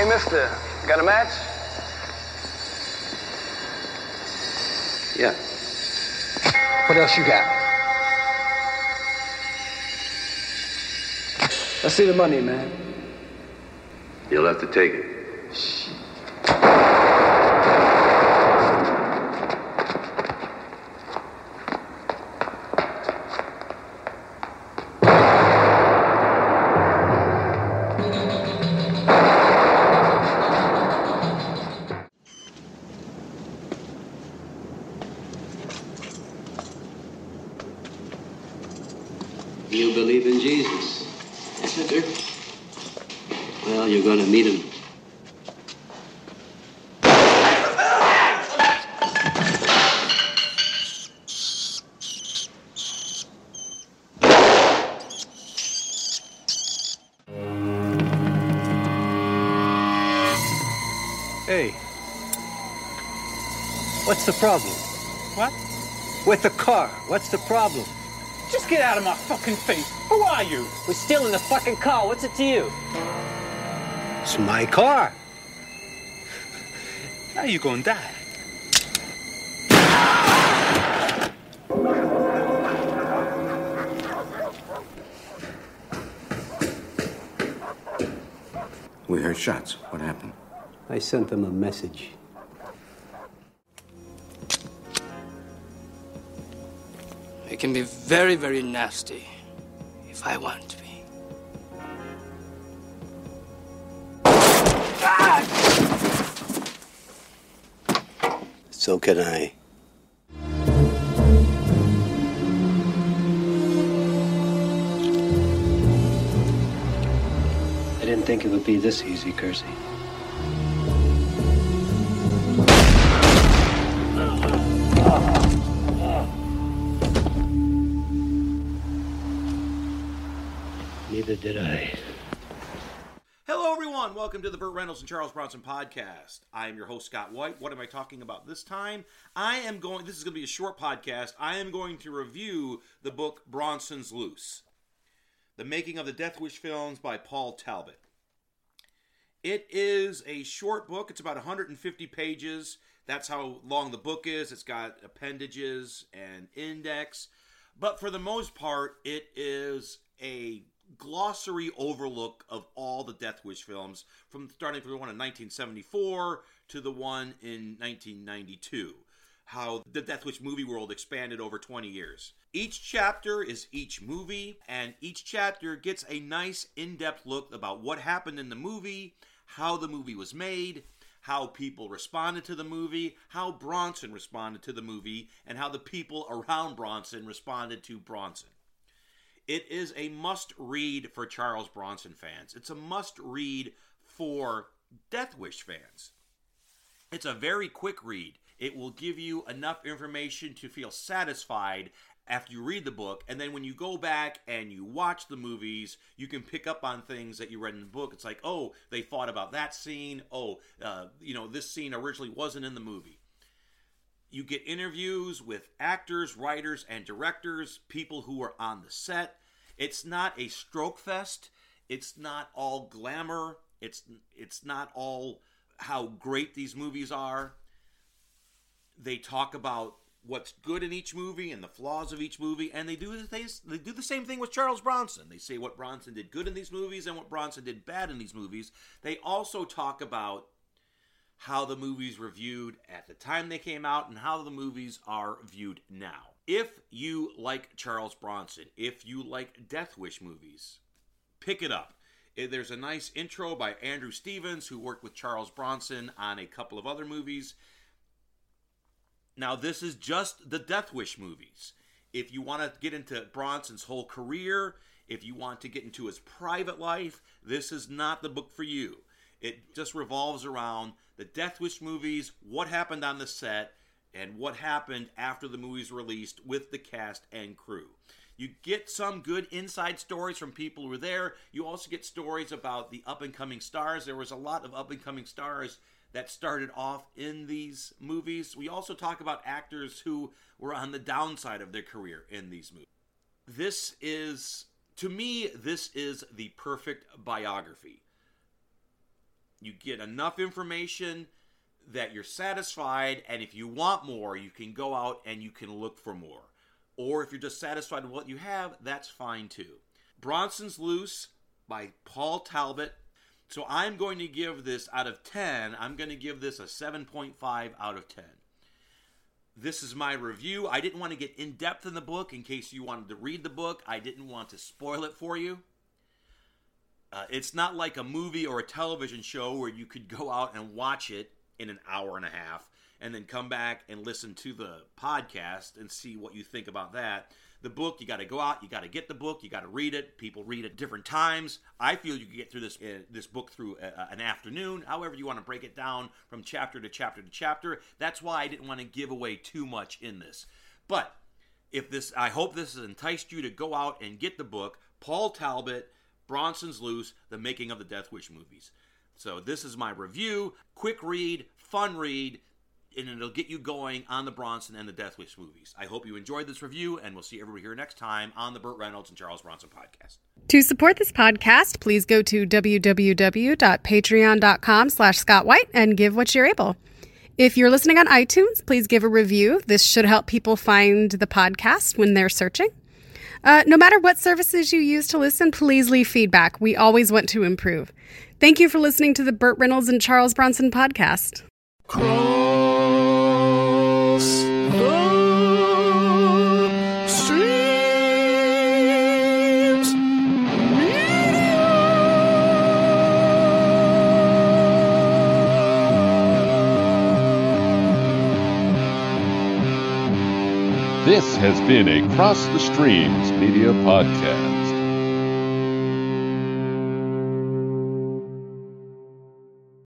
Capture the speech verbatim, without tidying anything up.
Hey, mister, got a match? Yeah. What else you got? Let's see the money, man. You'll have to take it. You believe in Jesus? Yes, I do. Well, you're going to meet him. Hey, what's the problem? What? With the car, what's the problem? Just get out of my fucking face. Who are you? We're stealing the fucking car. What's it to you? It's my car. Now you gonna die. We heard shots. What happened? I sent them a message. It can be very, very nasty if I want it to be. So can I. I didn't think it would be this easy, Kersey. Neither did I. Hello, everyone. Welcome to the Burt Reynolds and Charles Bronson podcast. I am your host, Scott White. What am I talking about this time? I am going, this is going to be a short podcast. I am going to review the book Bronson's Loose, The Making of the Death Wish Films by Paul Talbot. It is a short book. It's about one hundred fifty pages. That's how long the book is. It's got appendages and index. But for the most part, it is a glossary overlook of all the Death Wish films, from starting from the one in nineteen seventy-four to the one in nineteen ninety-two. How the Death Wish movie world expanded over twenty years. Each chapter is each movie, and each chapter gets a nice in-depth look about what happened in the movie, how the movie was made, how people responded to the movie, how Bronson responded to the movie, and how the people around Bronson responded to Bronson. It is a must-read for Charles Bronson fans. It's a must-read for Death Wish fans. It's a very quick read. It will give you enough information to feel satisfied after you read the book, and then when you go back and you watch the movies, you can pick up on things that you read in the book. It's like, oh, they thought about that scene. Oh, uh, you know, this scene originally wasn't in the movie. You get interviews with actors, writers, and directors, people who are on the set. It's not a stroke fest. It's not all glamour. It's it's not all how great these movies are. They talk about what's good in each movie and the flaws of each movie, and they do the things, they do the same thing with Charles Bronson. They say what Bronson did good in these movies and what Bronson did bad in these movies. They also talk about how the movies were viewed at the time they came out and how the movies are viewed now. If you like Charles Bronson, if you like Death Wish movies, pick it up. There's a nice intro by Andrew Stevens, who worked with Charles Bronson on a couple of other movies. Now, this is just the Death Wish movies. If you want to get into Bronson's whole career, if you want to get into his private life, this is not the book for you. It just revolves around the Death Wish movies, what happened on the set, and what happened after the movies released with the cast and crew. You get some good inside stories from people who were there. You also get stories about the up-and-coming stars. There was a lot of up-and-coming stars that started off in these movies. We also talk about actors who were on the downside of their career in these movies. This is, to me, this is the perfect biography. You get enough information that you're satisfied, and if you want more, you can go out and you can look for more. Or if you're just satisfied with what you have, that's fine too. Bronson's Loose by Paul Talbot. So I'm going to give this, out of ten, I'm going to give this a seven point five out of ten. This is my review. I didn't want to get in-depth in the book in case you wanted to read the book. I didn't want to spoil it for you. Uh, it's not like a movie or a television show where you could go out and watch it in an hour and a half and then come back and listen to the podcast and see what you think about that. The book, you got to go out, you got to get the book, you got to read it. People read at different times. I feel you can get through this uh, this book through a, an afternoon, however you want to break it down from chapter to chapter to chapter. That's why I didn't want to give away too much in this. But if this, I hope this has enticed you to go out and get the book, Paul Talbot, Bronson's Loose, The Making of the Death Wish Movies. So this is my review. Quick read, fun read, and it'll get you going on the Bronson and the Death Wish movies. I hope you enjoyed this review, and we'll see everybody here next time on the Burt Reynolds and Charles Bronson podcast. To support this podcast, please go to www.patreon.com slash Scott White and give what you're able. If you're listening on iTunes, please give a review. This should help people find the podcast when they're searching. Uh, no matter what services you use to listen, please leave feedback. We always want to improve. Thank you for listening to the Burt Reynolds and Charles Bronson podcast. Cross the streams. This has been a Cross the Streams Media Podcast.